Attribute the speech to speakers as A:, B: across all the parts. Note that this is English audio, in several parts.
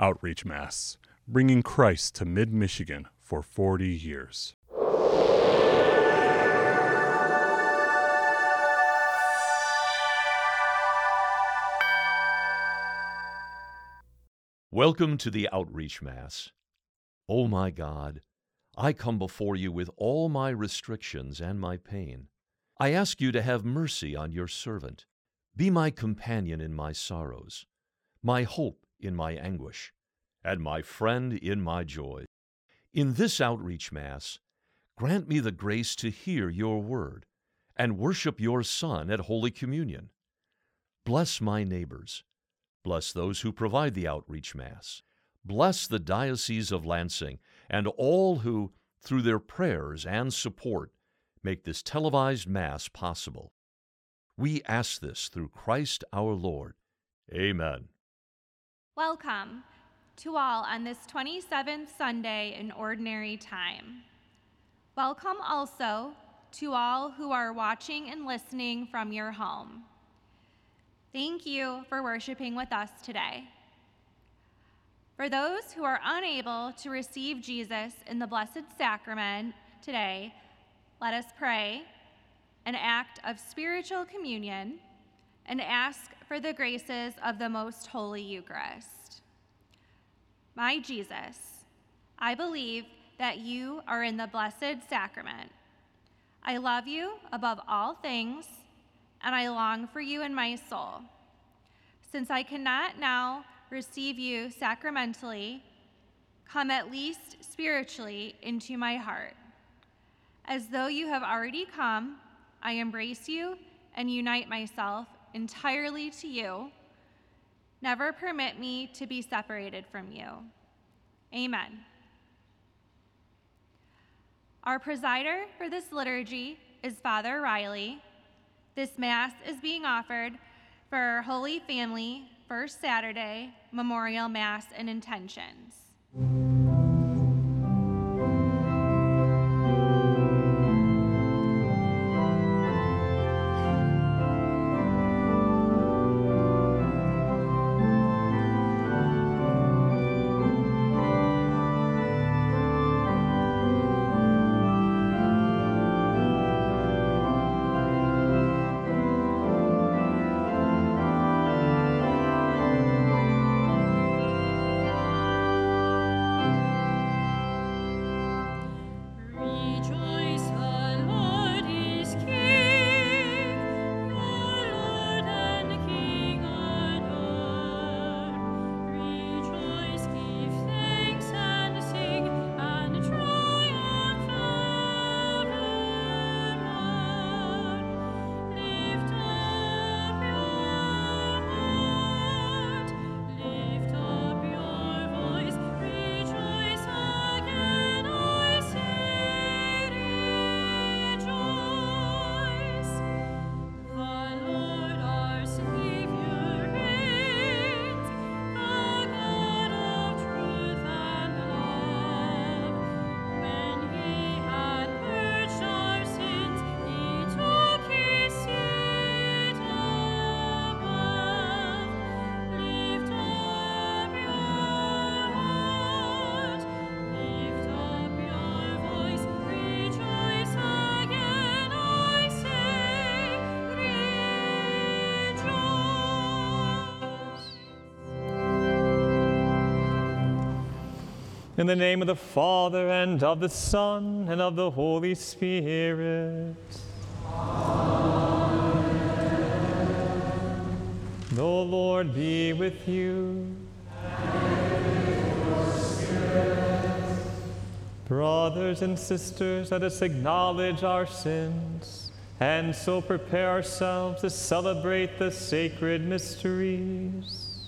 A: Outreach Mass, bringing Christ to mid-Michigan for 40 years.
B: Welcome to the Outreach Mass. O my God, I come before you with all my restrictions and my pain. I ask you to have mercy on your servant. Be my companion in my sorrows, my hope in my anguish, and my friend in my joy. In this Outreach Mass, grant me the grace to hear your word and worship your Son at Holy Communion. Bless my neighbors. Bless those who provide the Outreach Mass. Bless the Diocese of Lansing and all who, through their prayers and support, make this televised Mass possible. We ask this through Christ our Lord. Amen.
C: Welcome to all on this 27th Sunday in Ordinary Time. Welcome also to all who are watching and listening from your home. Thank you for worshiping with us today. For those who are unable to receive Jesus in the Blessed Sacrament today, let us pray an act of spiritual communion and ask for the graces of the Most Holy Eucharist. My Jesus, I believe that you are in the Blessed Sacrament. I love you above all things, and I long for you in my soul. Since I cannot now receive you sacramentally, come at least spiritually into my heart. As though you have already come, I embrace you and unite myself entirely to you. Never permit me to be separated from you. Amen. Our presider for this liturgy is Father Riley. This Mass is being offered for Holy Family First Saturday Memorial Mass and Intentions.
D: In the name of the Father, and of the Son, and of the Holy Spirit. Amen. The Lord be with you.
E: And with your spirit.
D: Brothers and sisters, let us acknowledge our sins, and so prepare ourselves to celebrate the sacred mysteries.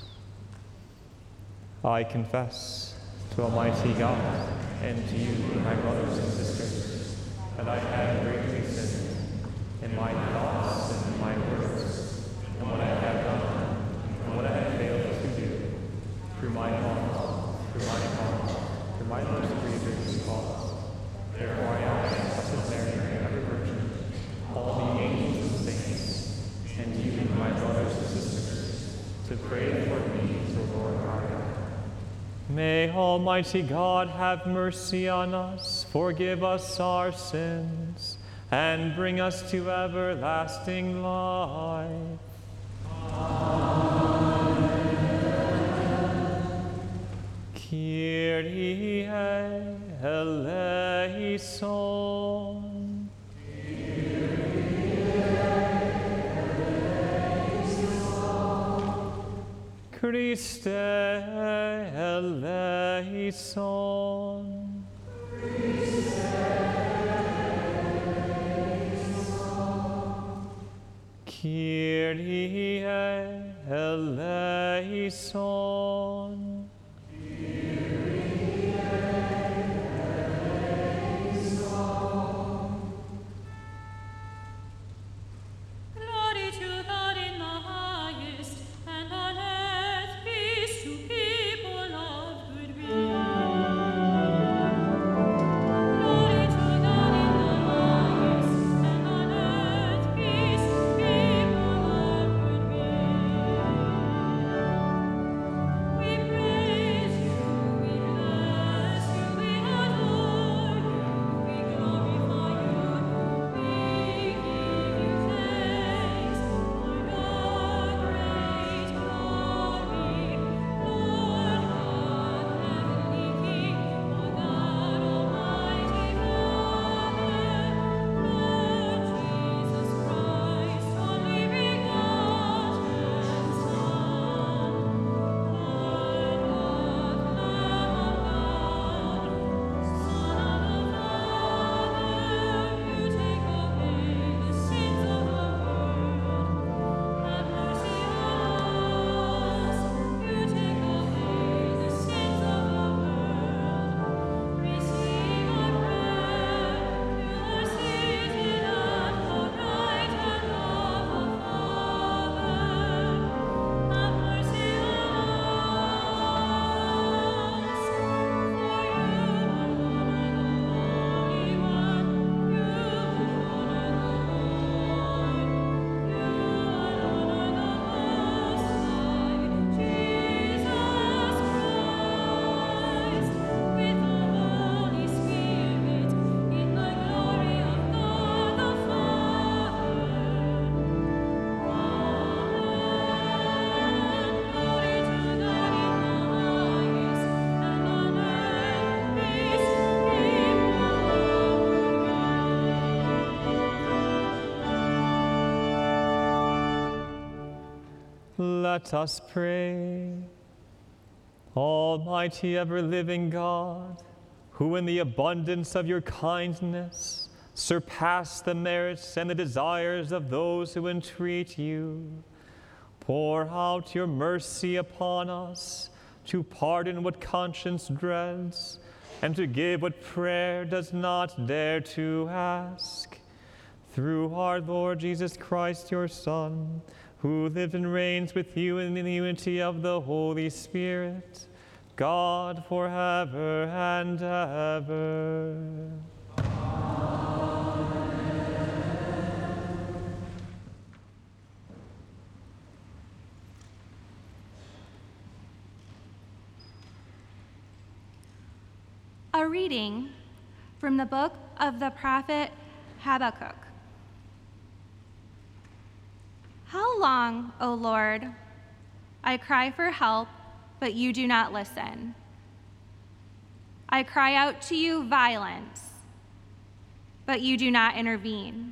D: I confess to Almighty God and to you, my brothers and sisters, that I have greatly sinned in my thoughts and in my words, and what I have done, and what I have failed to do, through my fault, through my fault, through my most grievous faults. Therefore I ask Blessed Mary, ever Virgin, all the angels and saints, and you, my brothers and sisters, to pray for me to the Lord our God. May Almighty God have mercy on us, forgive us our sins, and bring us to everlasting life. Kyrie eleison. Christe eleison. Kyrie eleison.
F: Glory to God in the highest, and on earth peace to people of good will. Glory to God in the highest, and on earth peace to people of good will. We praise you, we bless you, we adore you, we glorify you, we give you thanks for your great glory, Lord God, heavenly King, O God, Almighty Father, Lord Jesus Christ, only begotten Son, Lord God, Lamb of God, Son of the Father, you take away the sins of the world. Have mercy on us. You take away the sins of the world. Receive our prayer. You are seated at the right hand of the Father. Have mercy on us. For you alone are the Holy One. You alone are the Lord. You alone are the Most High, Jesus Christ, with the Holy Spirit, in the glory of God the Father. Amen. Glory to God in the highest, and on earth peace to people of good will.
D: Let us pray. Almighty ever-living God, who in the abundance of your kindness surpass the merits and the desires of those who entreat you, pour out your mercy upon us to pardon what conscience dreads and to give what prayer does not dare to ask. Through our Lord Jesus Christ, your Son, who lives and reigns with you in the unity of the Holy Spirit, God forever and ever.
C: A reading from the book of the prophet Habakkuk. How long, O Lord? I cry for help, but you do not listen. I cry out to you violence, but you do not intervene.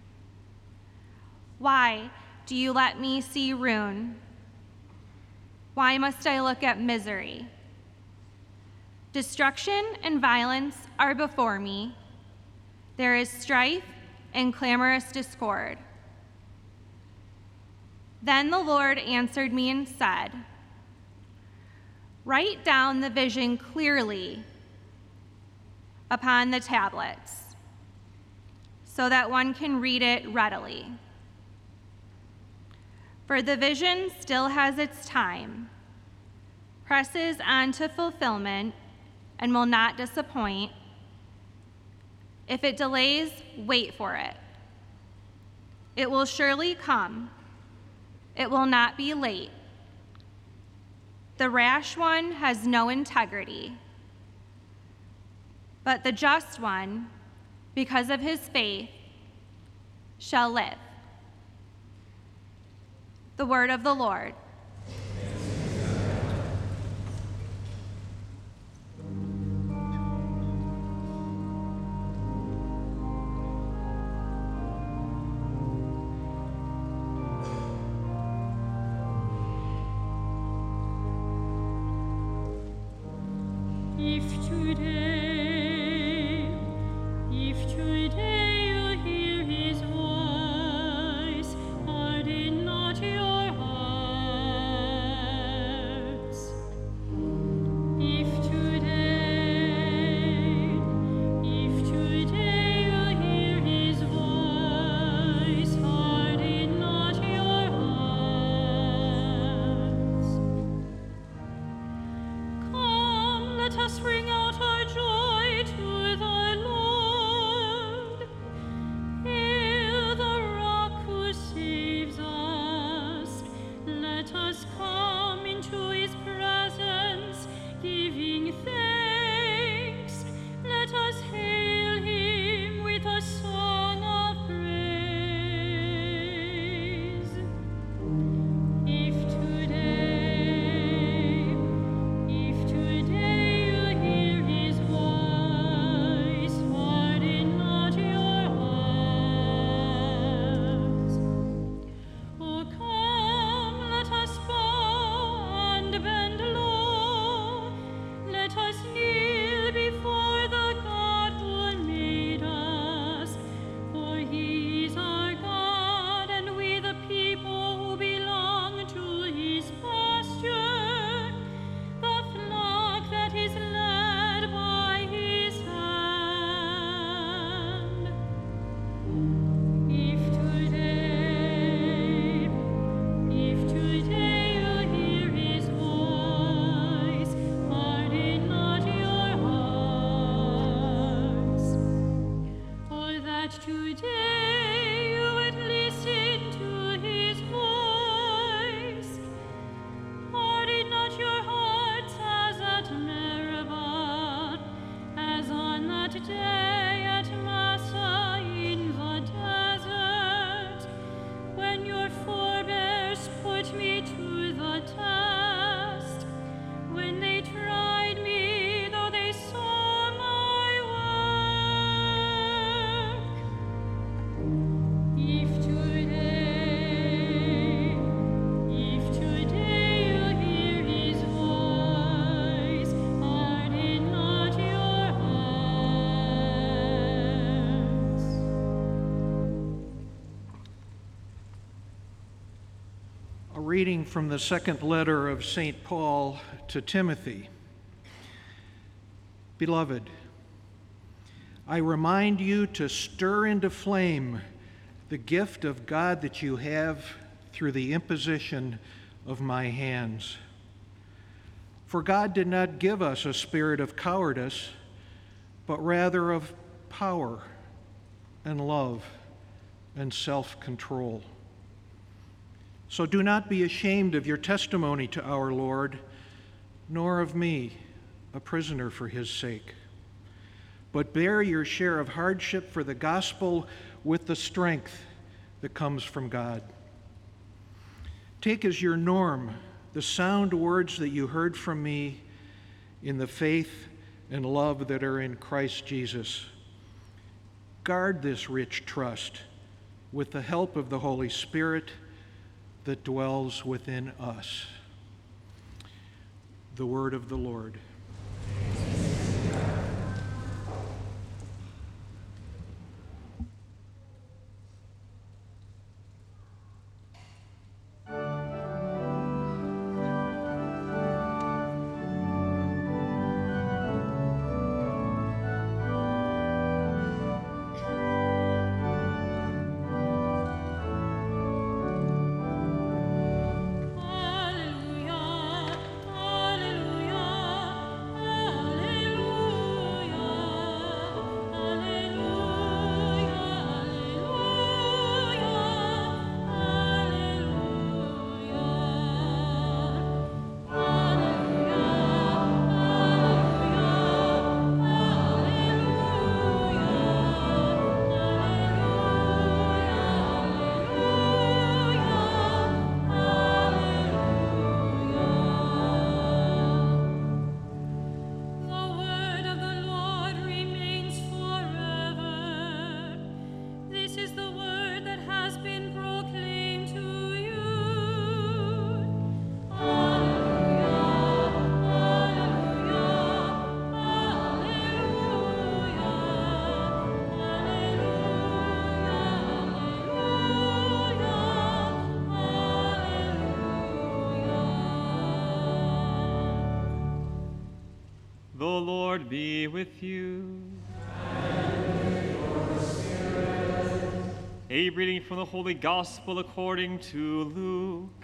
C: Why do you let me see ruin? Why must I look at misery? Destruction and violence are before me. There is strife and clamorous discord. Then the Lord answered me and said, write down the vision clearly upon the tablets, so that one can read it readily. For the vision still has its time, presses on to fulfillment, and will not disappoint. If it delays, wait for it. It will surely come. It will not be late. The rash one has no integrity, but the just one, because of his faith, shall live. The word of the Lord.
F: If today you hear his voice, harden not your hearts. If today you hear his voice, harden not your hearts. Come, let us bring out our joy to the Lord. Hail the rock who saves us. Let us come into his presence, giving thanks. Let us hail him with a song of praise. If today you hear his voice, harden not your hearts. Oh, come, let us bow and bend low. Let us kneel before the God who made us. For he is our God, and we the people who belong to his pasture, the flock that is led by his hand. If today you hear his voice, harden not your hearts. Oh, that today you would listen to his voice. Harden not your hearts as at Meribah, as on that day at Massah in the desert, when your forebears put me to the test, when they tried me, though they saw my work. If today you hear his voice, harden not your hearts.
G: A reading from the second letter of St. Paul to Timothy. Beloved, I remind you to stir into flame the gift of God that you have through the imposition of my hands. For God did not give us a spirit of cowardice, but rather of power and love and self-control. So do not be ashamed of your testimony to our Lord, nor of me, a prisoner for his sake. But bear your share of hardship for the gospel with the strength that comes from God. Take as your norm the sound words that you heard from me in the faith and love that are in Christ Jesus. Guard this rich trust with the help of the Holy Spirit that dwells within us. The word of the Lord.
F: Alleluia, alleluia,
D: The Lord be with you. A reading from the Holy Gospel according to Luke.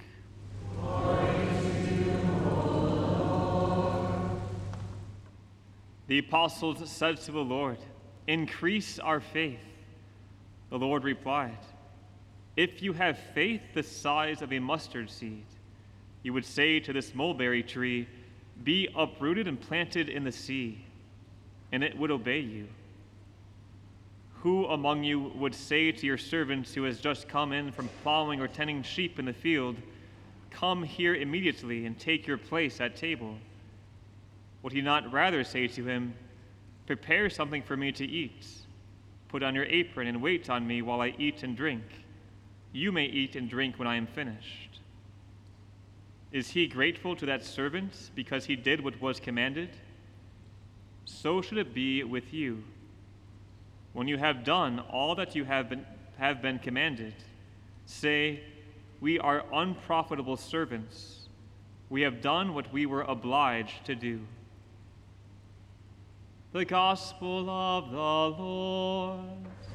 D: The apostles said to the Lord, "Increase our faith." The Lord replied, "If you have faith the size of a mustard seed, you would say to this mulberry tree, 'Be uprooted and planted in the sea,' and it would obey you. Who among you would say to your servant who has just come in from plowing or tending sheep in the field, 'Come here immediately and take your place at table'? Would he not rather say to him, 'Prepare something for me to eat. Put on your apron and wait on me while I eat and drink. You may eat and drink when I am finished'? Is he grateful to that servant because he did what was commanded? So should it be with you. When you have done all that you have been commanded, say, 'We are unprofitable servants. We have done what we were obliged to do.'" The Gospel of the Lord.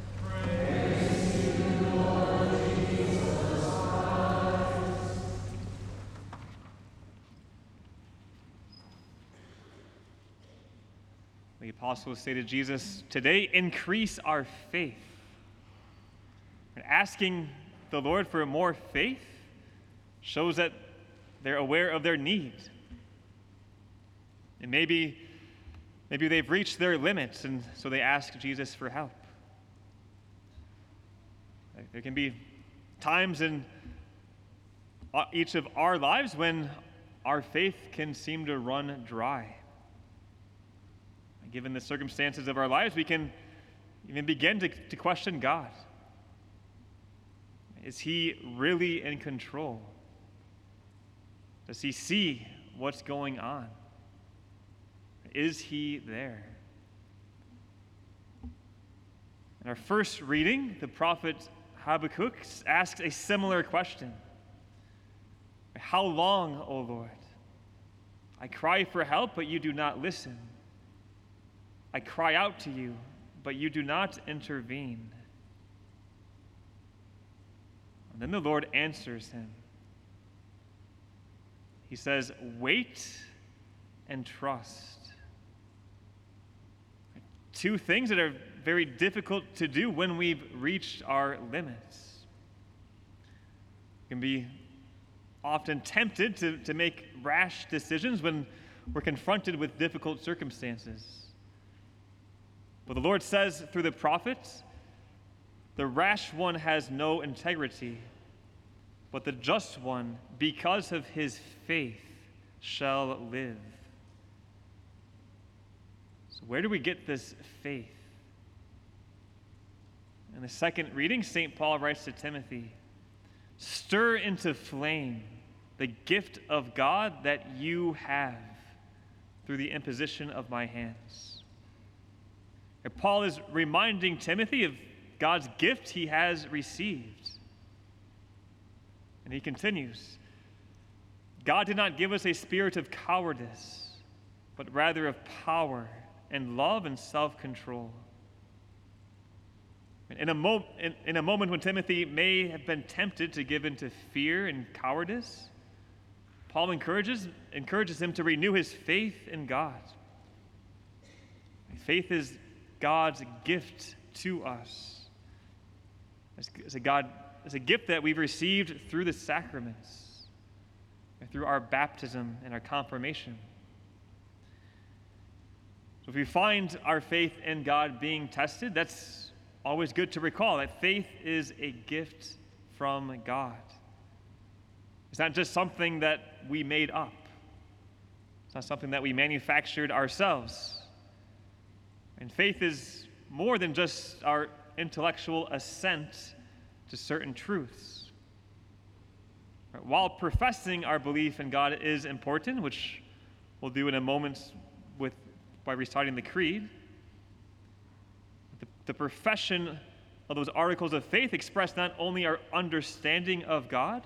D: The apostles say to Jesus, "Today, increase our faith." And asking the Lord for more faith shows that they're aware of their need. And maybe they've reached their limits, and so they ask Jesus for help. There can be times in each of our lives when our faith can seem to run dry. Given the circumstances of our lives, we can even begin to question God. Is he really in control? Does he see what's going on? Is he there? In our first reading, the prophet Habakkuk asks a similar question. "How long, O Lord? I cry for help, but you do not listen. I cry out to you, but you do not intervene." And then the Lord answers him. He says, "Wait and trust." Two things that are very difficult to do when we've reached our limits. We can be often tempted to make rash decisions when we're confronted with difficult circumstances. But the Lord says through the prophets, "The rash one has no integrity, but the just one, because of his faith, shall live." So where do we get this faith? In the second reading, St. Paul writes to Timothy, "Stir into flame the gift of God that you have through the imposition of my hands." And Paul is reminding Timothy of God's gift he has received. And he continues, "God did not give us a spirit of cowardice, but rather of power and love and self-control." In a moment when Timothy may have been tempted to give into fear and cowardice, Paul encourages him to renew his faith in God. Faith is God's gift to us. It's a gift that we've received through the sacraments, through our baptism and our confirmation. So if we find our faith in God being tested, that's always good to recall that faith is a gift from God. It's not just something that we made up. It's not something that we manufactured ourselves. And faith is more than just our intellectual assent to certain truths. While professing our belief in God is important, which we'll do in a moment by reciting the Creed, the profession of those articles of faith express not only our understanding of God,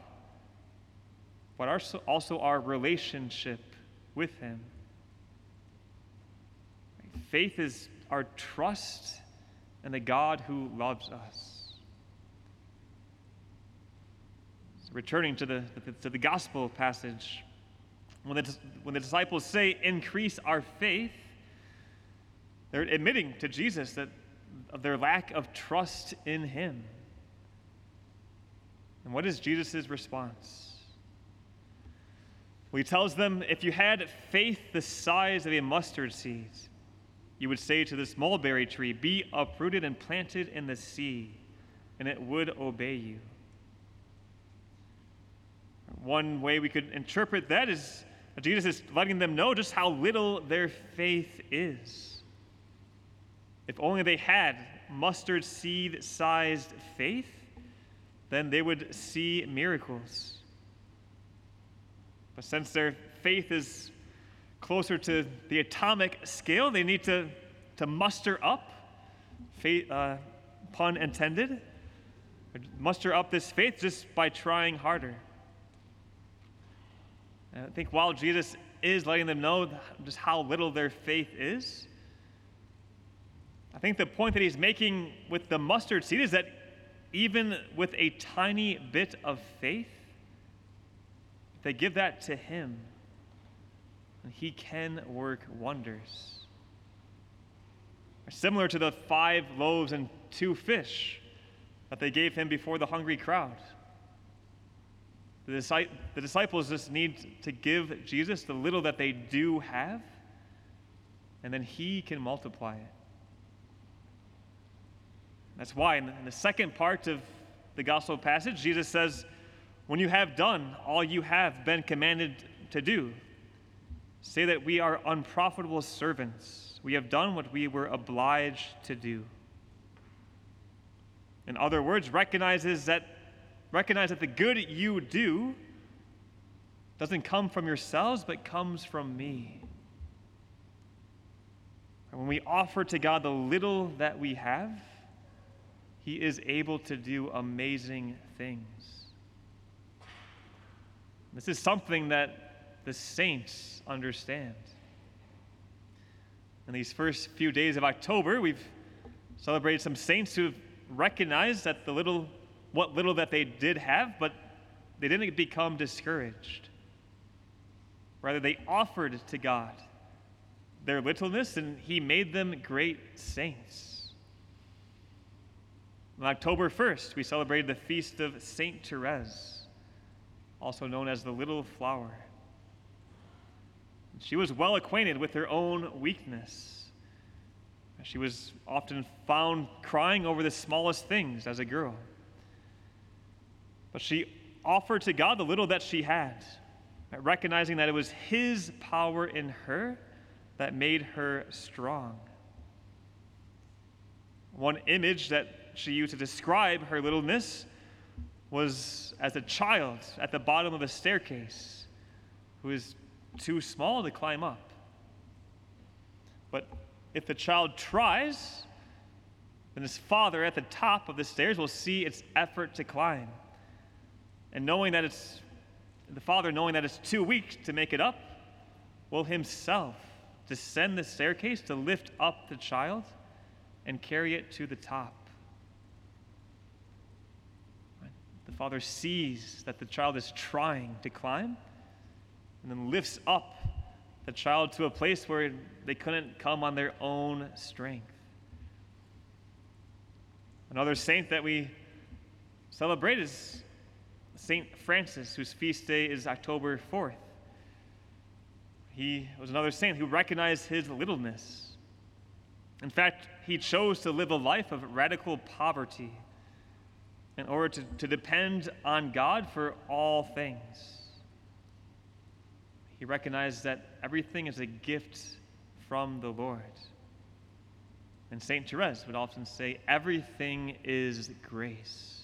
D: but also our relationship with Him. Faith is our trust in the God who loves us. So returning to the gospel passage, when the disciples say, increase our faith, they're admitting to Jesus that of their lack of trust in him. And what is Jesus' response? Well, he tells them, if you had faith the size of a mustard seed, you would say to this mulberry tree, be uprooted and planted in the sea, and it would obey you. One way we could interpret that is Jesus is letting them know just how little their faith is. If only they had mustard seed-sized faith, then they would see miracles. But since their faith is closer to the atomic scale, they need to muster up, faith, pun intended, muster up this faith just by trying harder. And I think while Jesus is letting them know just how little their faith is, I think the point that he's making with the mustard seed is that even with a tiny bit of faith, if they give that to him, he can work wonders. Similar to the 5 loaves and 2 fish that they gave him before the hungry crowd. The disciples just need to give Jesus the little that they do have, and then he can multiply it. That's why in the second part of the gospel passage, Jesus says, when you have done all you have been commanded to do, say that we are unprofitable servants. We have done what we were obliged to do. In other words, recognize that the good you do doesn't come from yourselves, but comes from me. And when we offer to God the little that we have, he is able to do amazing things. This is something that the saints understand. In these first few days of October, we've celebrated some saints who have recognized that what little that they did have, but they didn't become discouraged. Rather, they offered to God their littleness, and he made them great saints. On October 1st, we celebrated the feast of Saint Therese, also known as the Little Flower. She was well acquainted with her own weakness. She was often found crying over the smallest things as a girl. But she offered to God the little that she had, recognizing that it was his power in her that made her strong. One image that she used to describe her littleness was as a child at the bottom of a staircase who is too small to climb up. But if the child tries, then his father at the top of the stairs will see its effort to climb. And knowing that it's too weak to make it up, will himself descend the staircase to lift up the child and carry it to the top. The father sees that the child is trying to climb and then lifts up the child to a place where they couldn't come on their own strength. Another saint that we celebrate is St. Francis, whose feast day is October 4th. He was another saint who recognized his littleness. In fact, he chose to live a life of radical poverty in order to depend on God for all things. He recognized that everything is a gift from the Lord. And St. Therese would often say, everything is grace,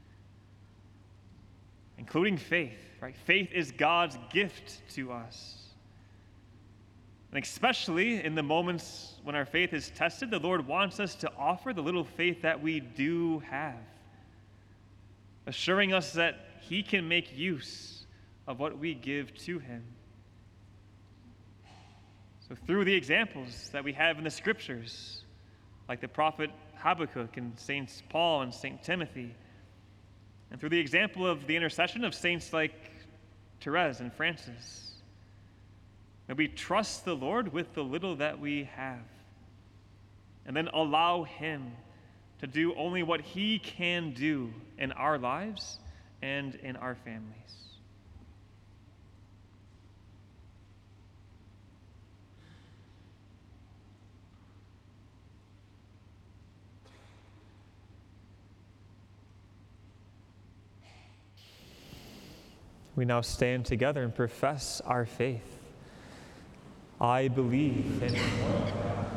D: including faith, right? Faith is God's gift to us. And especially in the moments when our faith is tested, the Lord wants us to offer the little faith that we do have, assuring us that he can make use of what we give to him. So through the examples that we have in the scriptures, like the prophet Habakkuk and Saints Paul and Saint Timothy, and through the example of the intercession of saints like Therese and Francis, may we trust the Lord with the little that we have, and then allow Him to do only what He can do in our lives and in our families. We now stand together and profess our faith. I believe in one God.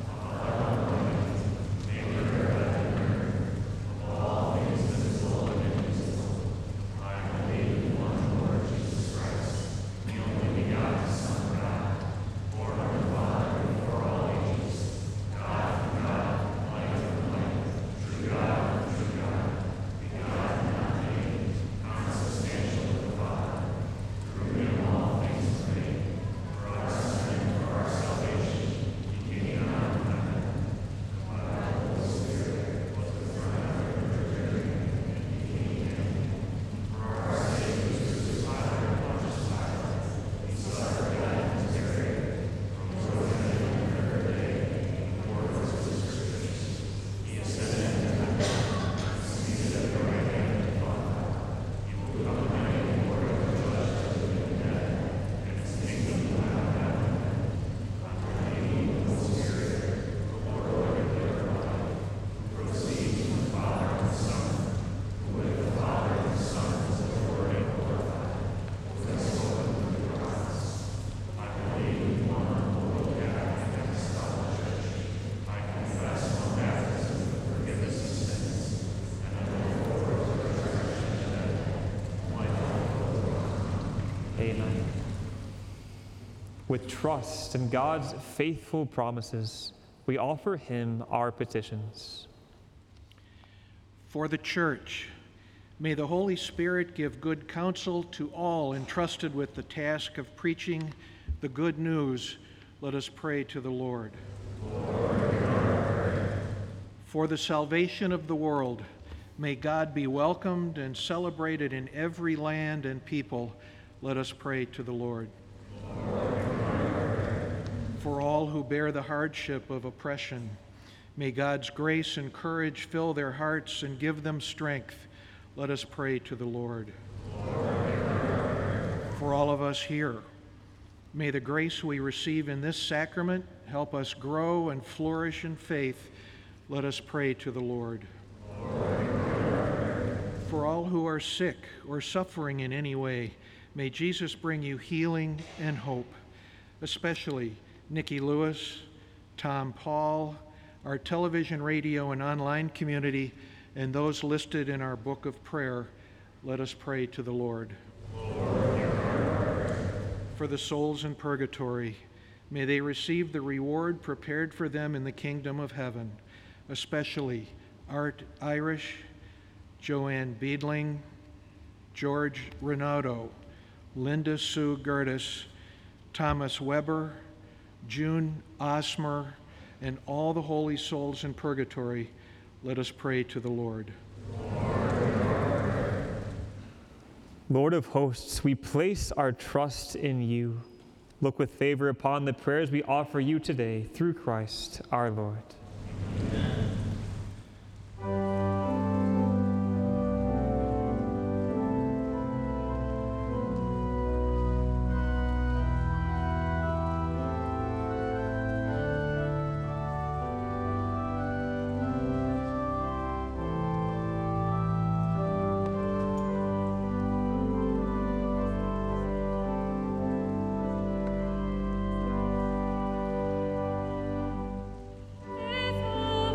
D: Amen. With trust in God's faithful promises, we offer Him our petitions.
G: For the Church, may the Holy Spirit give good counsel to all entrusted with the task of preaching the good news. Let us pray to the Lord. For the salvation of the world, may God be welcomed and celebrated in every land and people. Let us pray to the Lord. For all who bear the hardship of oppression, may God's grace and courage fill their hearts and give them strength. Let us pray to the Lord. For all of us here, may the grace we receive in this sacrament help us grow and flourish in faith. Let us pray to the Lord. For all who are sick or suffering in any way, may Jesus bring you healing and hope, especially Nikki Lewis, Tom Paul, our television, radio, and online community, and those listed in our book of prayer. Let us pray to the Lord. For the souls in purgatory, may they receive the reward prepared for them in the kingdom of heaven, especially Art Irish, Joanne Beedling, George Renato, Linda Sue Gertis, Thomas Weber, June Osmer, and all the holy souls in purgatory. Let us pray to the Lord.
D: Lord of hosts, we place our trust in you. Look with favor upon the prayers we offer you today through Christ our Lord.
F: Faithful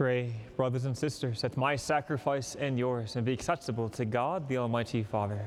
D: Pray, brothers and sisters, that my sacrifice and yours may be acceptable to God, the Almighty Father.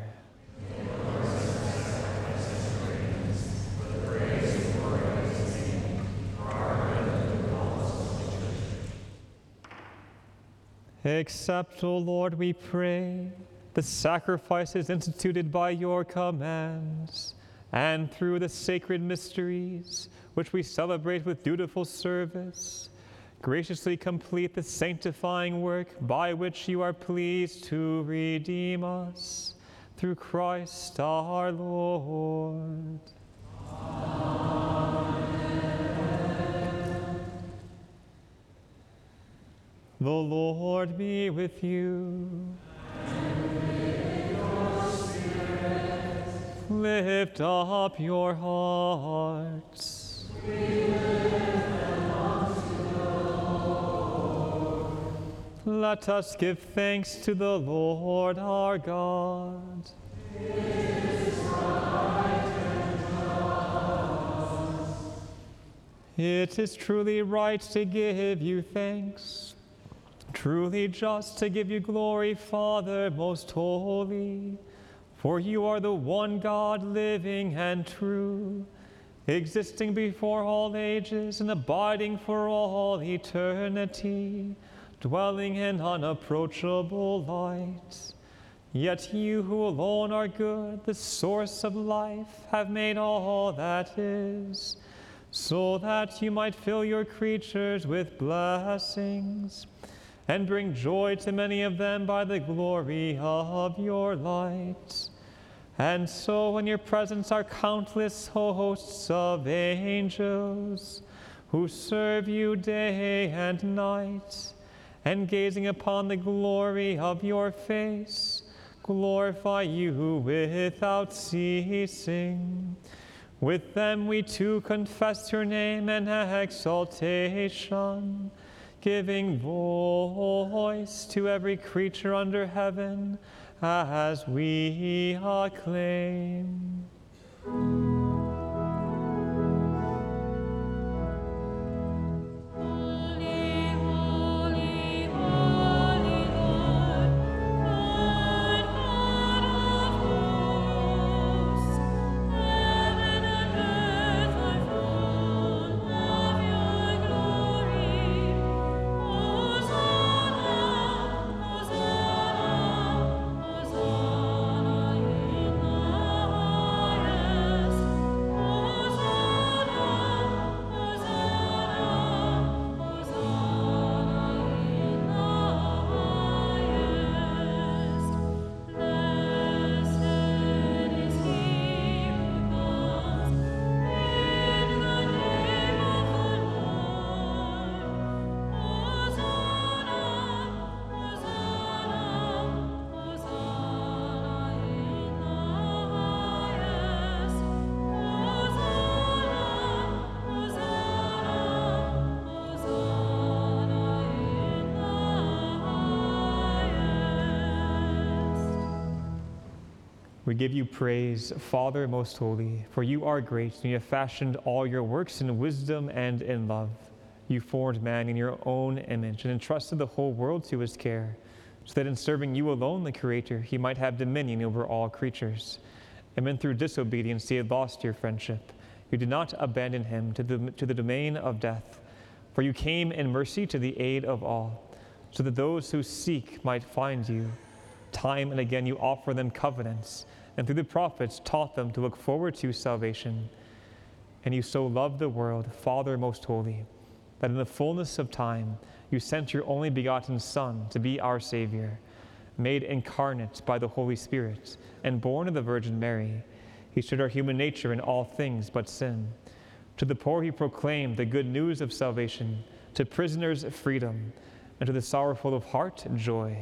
D: Accept, O Lord, we pray, the sacrifices instituted by your commands, and through the sacred mysteries, which we celebrate with dutiful service, graciously complete the sanctifying work by which you are pleased to redeem us, through Christ our Lord. The Lord be with you.
E: And with your spirit.
D: Lift up your hearts.
E: We lift them up to the Lord.
D: Let us give thanks to the Lord our God.
E: It is right and just.
D: It is truly right to give you thanks, truly just to give you glory, Father most holy. For you are the one God, living and true, existing before all ages and abiding for all eternity, dwelling in unapproachable light. Yet you who alone are good, the source of life, have made all that is, so that you might fill your creatures with blessings, and bring joy to many of them by the glory of your light. And so in your presence are countless hosts of angels, who serve you day and night, and gazing upon the glory of your face, glorify you without ceasing. With them we too confess your name and exaltation, giving voice to every creature under heaven as we acclaim.
F: Holy, holy, holy Lord, Lord God of hosts, heaven and earth are full of your glory. Hosanna, Hosanna, Hosanna in the highest. Hosanna,
D: We give you praise, Father most holy, for you are great, and you have fashioned all your works in wisdom and in love. You formed man in your own image and entrusted the whole world to his care, so that in serving you alone, the Creator, he might have dominion over all creatures. And when through disobedience he had lost your friendship, you did not abandon him to the domain of death, for you came in mercy to the aid of all, so that those who seek might find you. Time and again you offer them covenants, and through the prophets taught them to look forward to salvation. And you so loved the world, Father most holy, that in the fullness of time you sent your only begotten Son to be our Savior, made incarnate by the Holy Spirit, and born of the Virgin Mary. He shared our human nature in all things but sin. To the poor he proclaimed the good news of salvation, to prisoners freedom, and to the sorrowful of heart joy.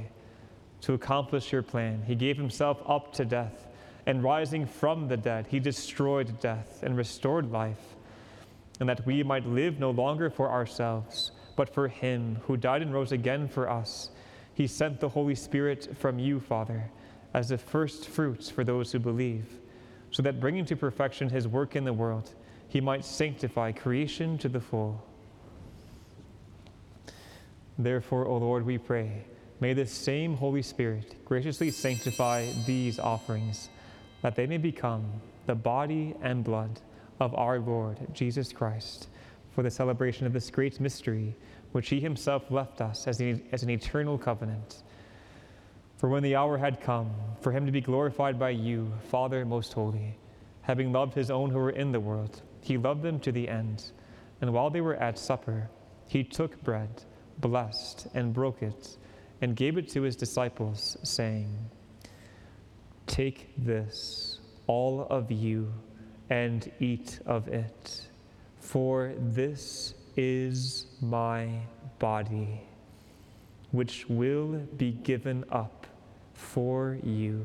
D: To accomplish your plan, he gave himself up to death, and rising from the dead, he destroyed death and restored life, and that we might live no longer for ourselves, but for him who died and rose again for us. He sent the Holy Spirit from you, Father, as the first fruits for those who believe, so that bringing to perfection his work in the world, he might sanctify creation to the full. Therefore, O Lord, we pray, may this same Holy Spirit graciously sanctify these offerings, that they may become the body and blood of our Lord Jesus Christ, for the celebration of this great mystery, which he himself left us as an eternal covenant. For when the hour had come for him to be glorified by you, Father most holy, having loved his own who were in the world, he loved them to the end. And while they were at supper, he took bread, blessed and broke it, and gave it to his disciples, saying, "Take this, all of you, and eat of it, for this is my body, which will be given up for you."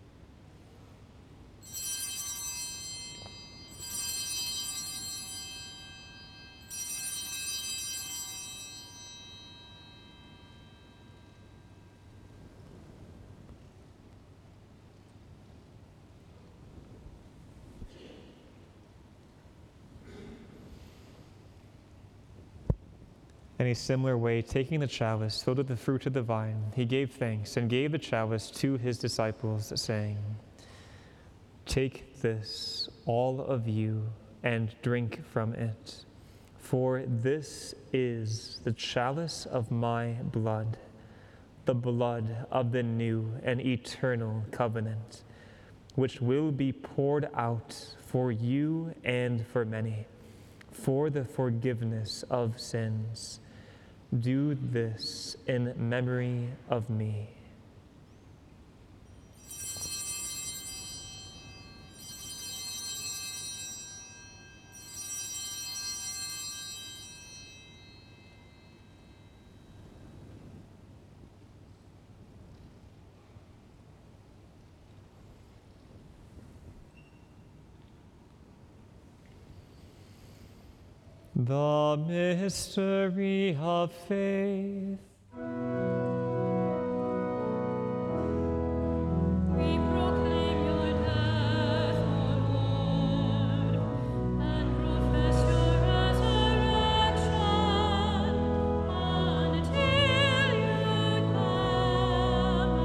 D: In a similar way, taking the chalice filled with the fruit of the vine, he gave thanks and gave the chalice to his disciples, saying, "Take this, all of you, and drink from it, for this is the chalice of my blood, the blood of the new and eternal covenant, which will be poured out for you and for many, for the forgiveness of sins. Do this in memory of me." The mystery of faith.
F: We proclaim your death, O Lord, and profess your resurrection until you come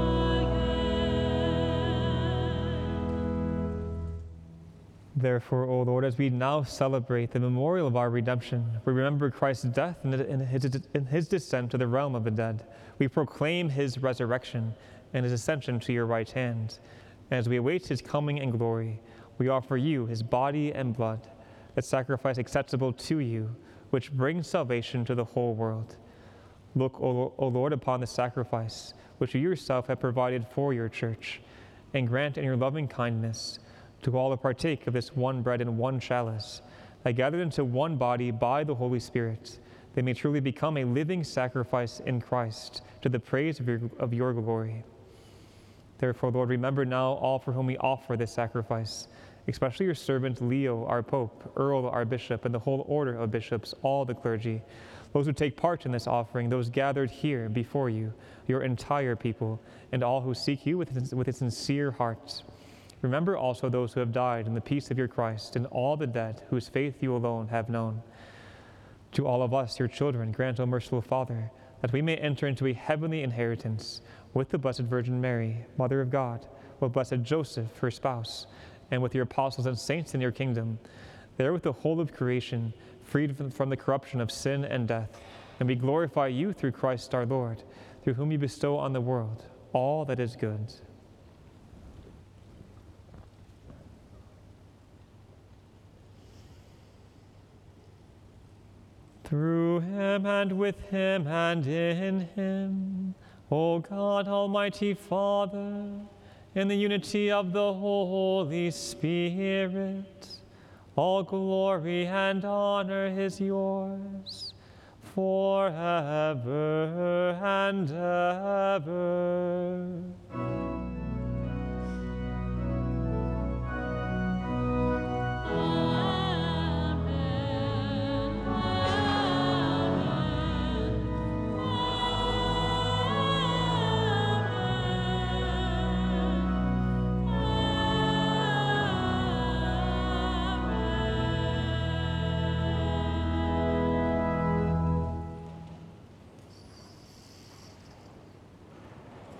F: again.
D: Therefore, O Lord, as we now celebrate the memorial of our redemption, we remember Christ's death and his descent to the realm of the dead. We proclaim his resurrection and his ascension to your right hand. As we await his coming and glory, we offer you his body and blood, that sacrifice acceptable to you, which brings salvation to the whole world. Look, O Lord, upon the sacrifice which you yourself have provided for your church, and grant in your loving kindness to all who partake of this one bread and one chalice, that gathered into one body by the Holy Spirit, they may truly become a living sacrifice in Christ to the praise of your glory. Therefore, Lord, remember now all for whom we offer this sacrifice, especially your servant Leo, our Pope, Earl, our Bishop, and the whole order of bishops, all the clergy, those who take part in this offering, those gathered here before you, your entire people, and all who seek you with a sincere heart. Remember also those who have died in the peace of your Christ, and all the dead whose faith you alone have known. To all of us, your children, grant, O merciful Father, that we may enter into a heavenly inheritance with the Blessed Virgin Mary, Mother of God, with blessed Joseph, her spouse, and with your apostles and saints in your kingdom, there with the whole of creation, freed from the corruption of sin and death, and we glorify you through Christ our Lord, through whom you bestow on the world all that is good. Through him and with him and in him, O God, Almighty Father, in the unity of the Holy Spirit, all glory and honor is yours forever and ever.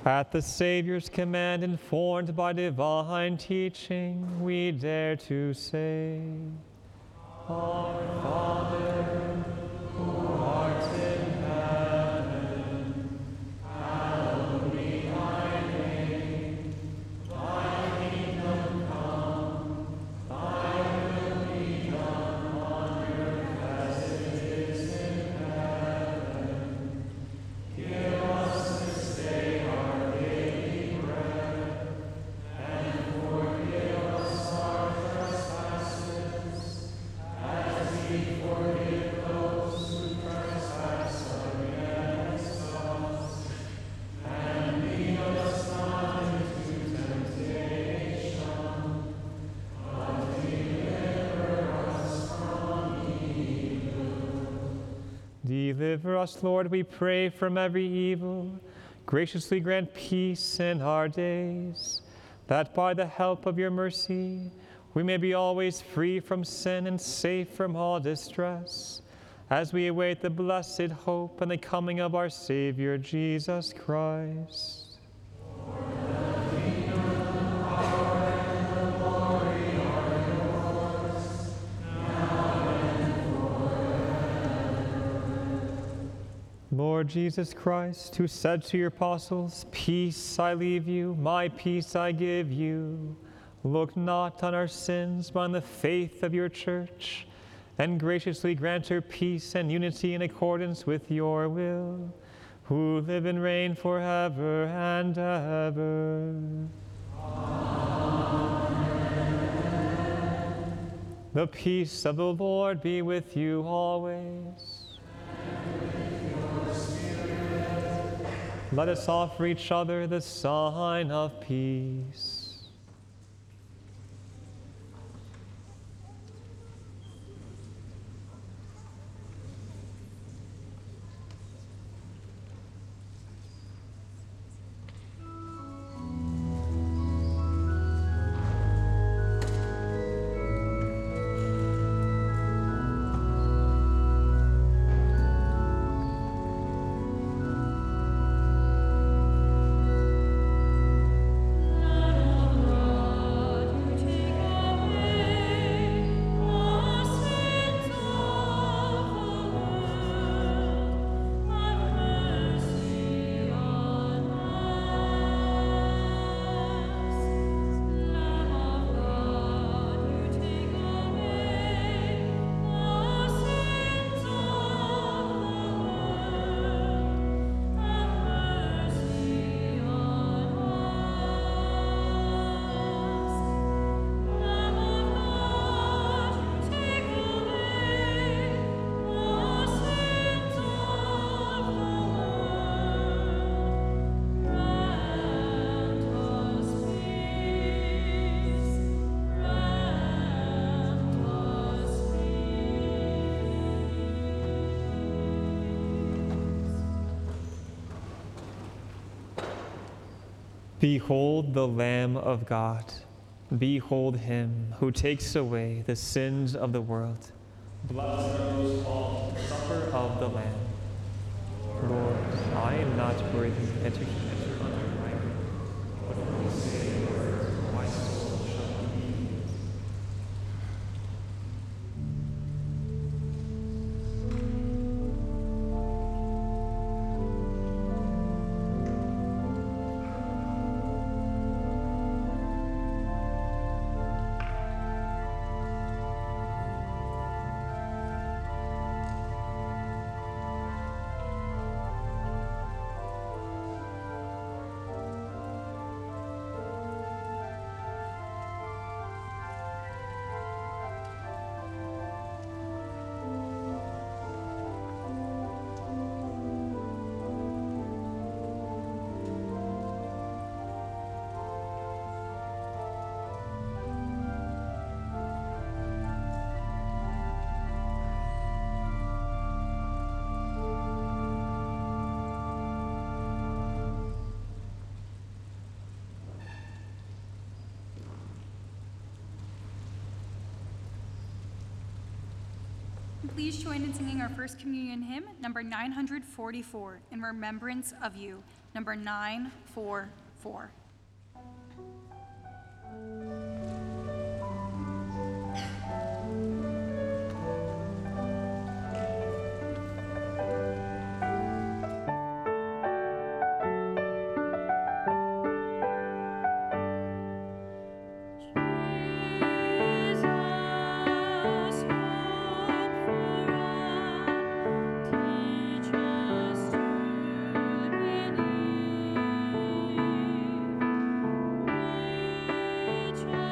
D: At the Savior's command, informed by divine teaching, we dare to say, Our Father, who art in heaven, hallowed be thy name. Thy kingdom come, thy will be done on earth as it is in heaven. Give us this day our daily bread, and forgive us our trespasses, as we forgive those who trespass against us. And lead us not into temptation, but deliver us from evil. Deliver us, Lord, we pray, from every evil. Graciously grant peace in our days, that by the help of your mercy we may be always free from sin and safe from all distress, as we await the blessed hope and the coming of our Savior, Jesus Christ. Lord Jesus Christ, who said to your apostles, Peace I leave you, my peace I give you, look not on our sins, but on the faith of your church, and graciously grant her peace and unity in accordance with your will, who live and reign forever and ever. Amen. The peace of the Lord be with you always. Let us offer each other the sign of peace. Behold the Lamb of God. Behold him who takes away the sins of the world. Blessed are those called to the supper of the Lamb. Lord, I am not worthy that you should enter under my roof, but only say a word, my soul shall be healed.
H: please join in singing our First Communion hymn, number 944, in remembrance of you, number 944.
F: Teach us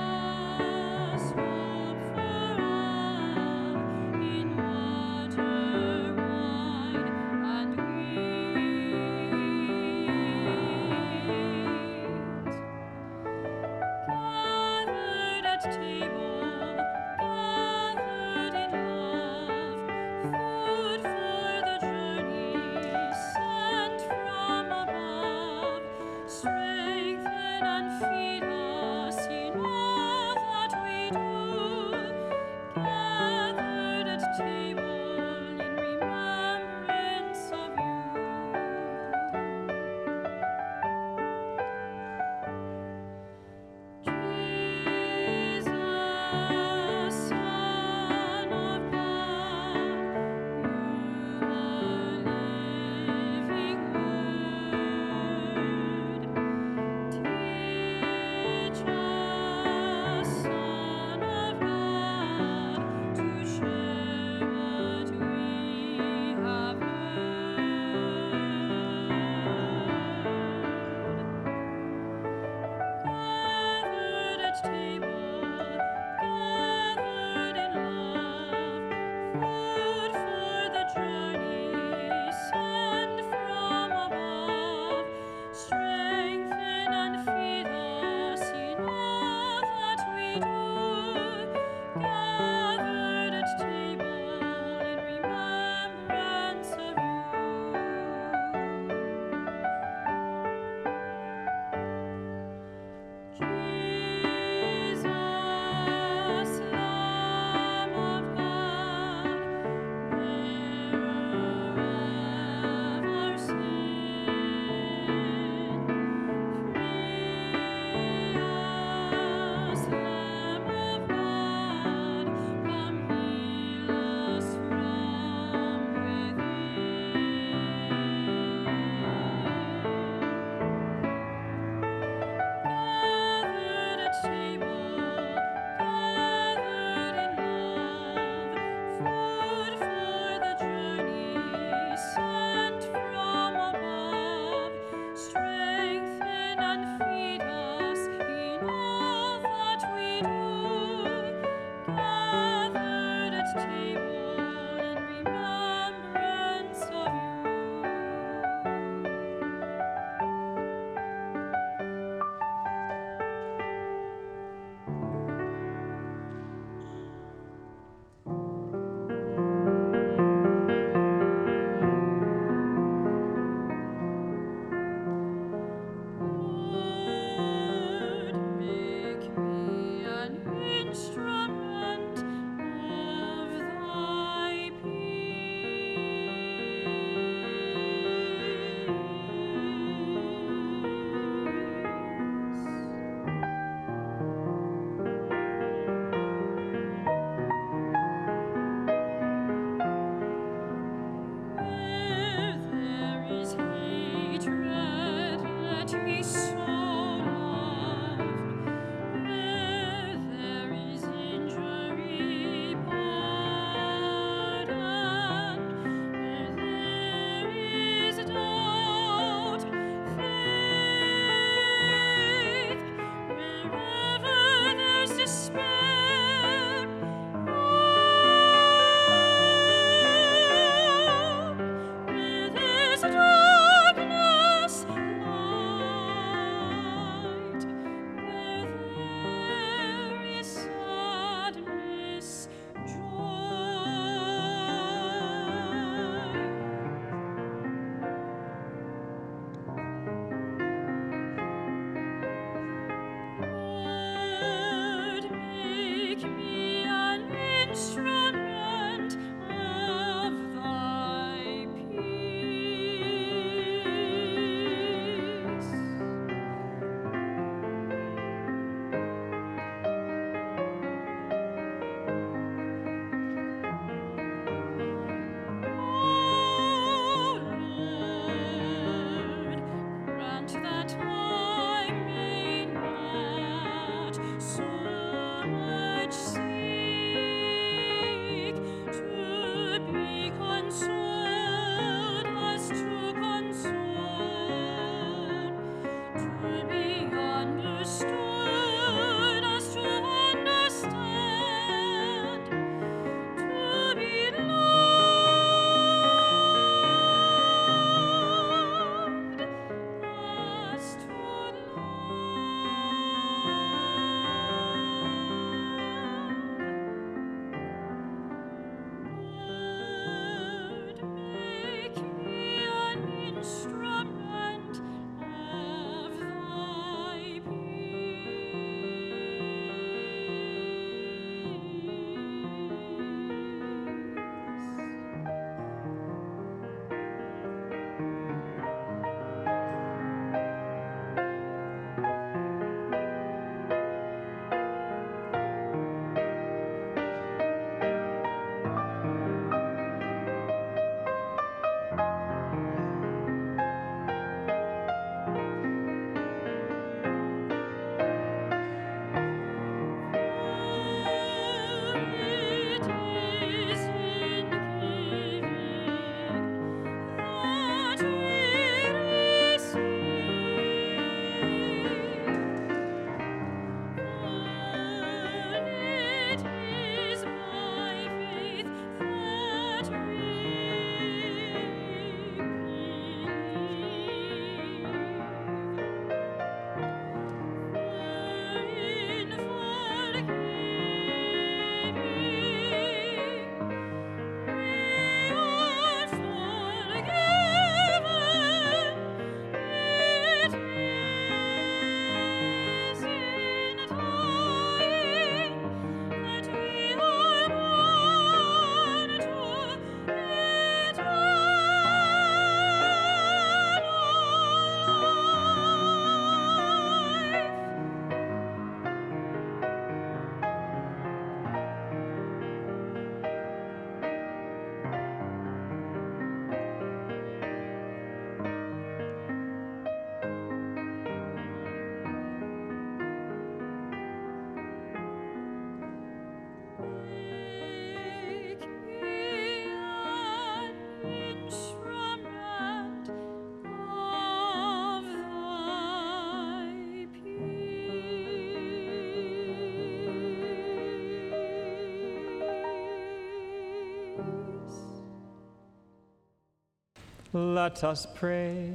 D: Let us pray.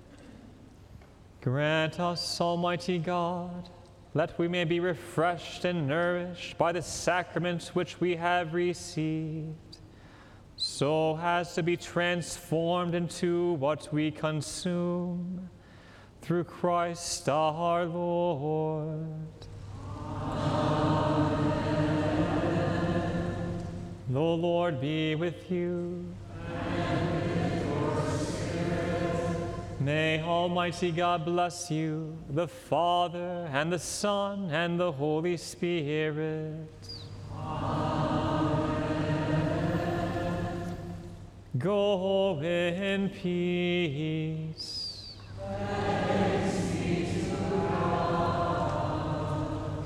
D: Grant us, Almighty God, that we may be refreshed and nourished by the sacraments which we have received, so as to be transformed into what we consume, through Christ our Lord. Amen. The Lord be with you. May Almighty God bless you, the Father, and the Son, and the Holy Spirit. Amen. Go in peace. Thanks be to God.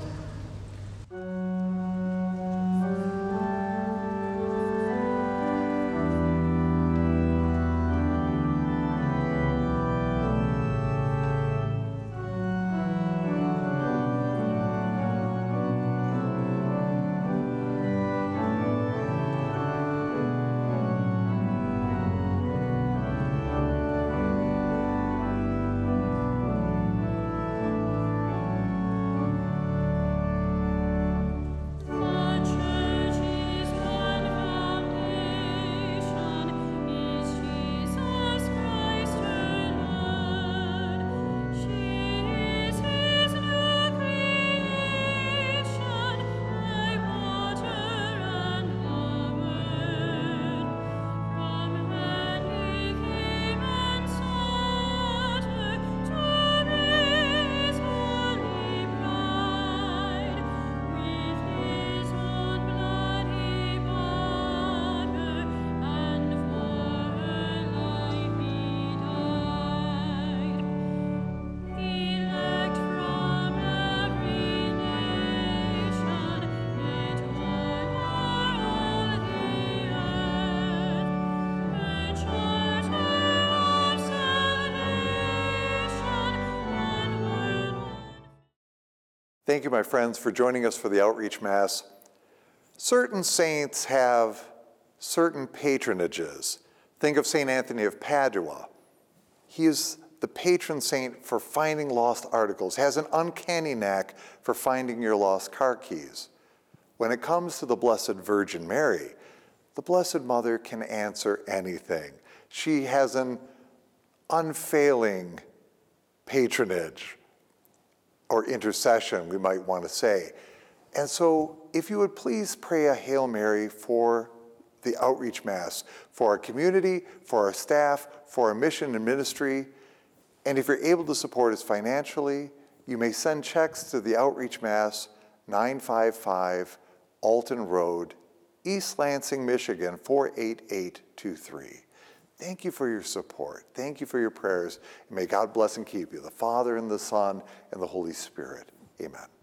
I: Thank you, my friends, for joining us for the Outreach Mass. Certain saints have certain patronages. Think of St. Anthony of Padua. He is the patron saint for finding lost articles, has an uncanny knack for finding your lost car keys. When it comes to the Blessed Virgin Mary, the Blessed Mother can answer anything. She has an unfailing patronage, or intercession, we might want to say. And so if you would please pray a Hail Mary for the Outreach Mass, for our community, for our staff, for our mission and ministry. And if you're able to support us financially, you may send checks to the Outreach Mass, 955 Alton Road, East Lansing, Michigan, 48823. Thank you for your support. Thank you for your prayers. And may God bless and keep you, the Father and the Son and the Holy Spirit. Amen.